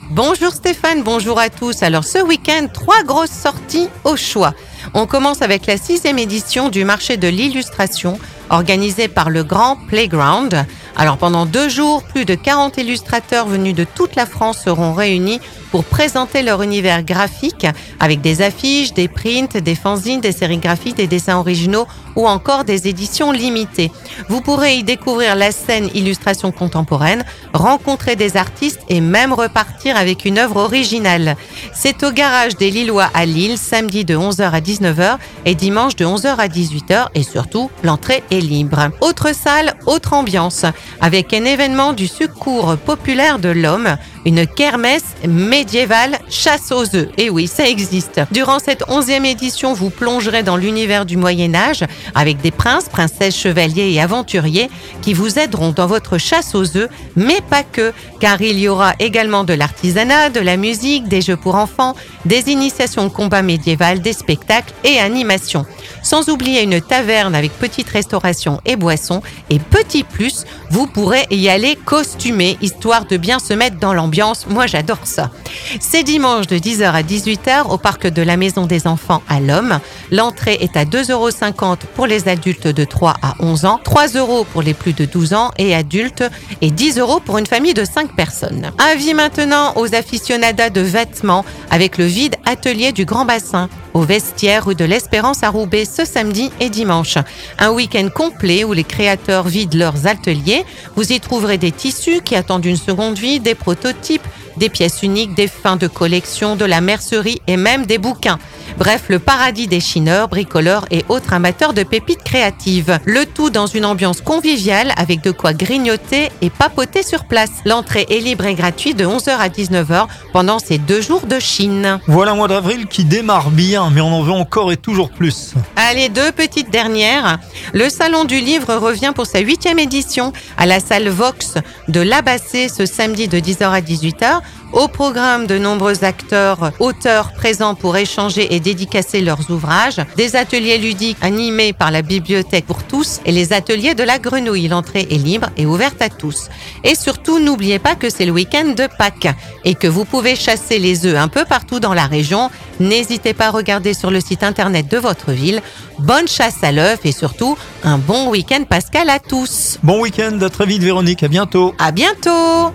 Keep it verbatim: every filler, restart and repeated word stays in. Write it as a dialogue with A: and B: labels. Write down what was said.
A: Bonjour Stéphane, bonjour à tous. Alors ce week-end, trois grosses sorties au choix. On commence avec la sixième édition du marché de l'illustration organisé par le Grand Playground. Alors pendant deux jours, plus de quarante illustrateurs venus de toute la France seront réunis pour présenter leur univers graphique avec des affiches, des prints, des fanzines, des sérigraphies, des dessins originaux ou encore des éditions limitées. Vous pourrez y découvrir la scène illustration contemporaine, rencontrer des artistes et même repartir avec une œuvre originale. C'est au garage des Lillois à Lille, samedi de onze heures à dix-neuf heures et dimanche de onze heures à dix-huit heures et surtout, l'entrée est libre. Autre salle, autre ambiance, avec un événement du Secours populaire de l'Homme, une kermesse médiévale chasse aux œufs. Et oui, ça existe. Durant cette onzième édition, vous plongerez dans l'univers du Moyen-Âge avec des princes, princesses, chevaliers et aventuriers qui vous aideront dans votre chasse aux œufs, mais pas que, car il y aura également de l'artisanat, de la musique, des jeux pour enfants, des initiations de combat médiéval, des spectacles et animations. Sans oublier une taverne avec petite restauration et boissons. Et petit plus, vous pourrez y aller costumé, histoire de bien se mettre dans l'ambiance. Moi, j'adore ça. C'est dimanche de dix heures à dix-huit heures au parc de la Maison des Enfants à l'Homme. L'entrée est à deux euros cinquante pour les adultes de trois à onze ans, trois euros pour les plus de douze ans et adultes et dix euros pour une famille de cinq personnes. Avis maintenant aux aficionadas de vêtements avec le vide atelier du Grand Bassin au vestiaire rue de l'Espérance à Roubaix ce samedi et dimanche. Un week-end complet où les créateurs vident leurs ateliers. Vous y trouverez des tissus qui attendent une seconde vie, des prototypes, des pièces uniques, des fins de collection, de la mercerie et même des bouquins. Bref, le paradis des chineurs, bricoleurs et autres amateurs de pépites créatives. Le tout dans une ambiance conviviale avec de quoi grignoter et papoter sur place. L'entrée est libre et gratuite de onze heures à dix-neuf heures pendant ces deux jours de Chine.
B: Voilà un mois d'avril qui démarre bien, mais on en veut encore et toujours plus.
A: Allez, deux petites dernières. Le Salon du Livre revient pour sa huitième édition à la salle Vox de l'Abassé ce samedi de dix heures à dix-huit heures. Au programme, de nombreux acteurs, auteurs présents pour échanger et dédicacer leurs ouvrages, des ateliers ludiques animés par la Bibliothèque pour tous et les ateliers de la Grenouille. L'entrée est libre et ouverte à tous. Et surtout, n'oubliez pas que c'est le week-end de Pâques et que vous pouvez chasser les œufs un peu partout dans la région. N'hésitez pas à regarder sur le site internet de votre ville. Bonne chasse à l'œuf et surtout, un bon week-end pascal à tous.
B: Bon week-end, à très vite Véronique, à bientôt.
A: À bientôt!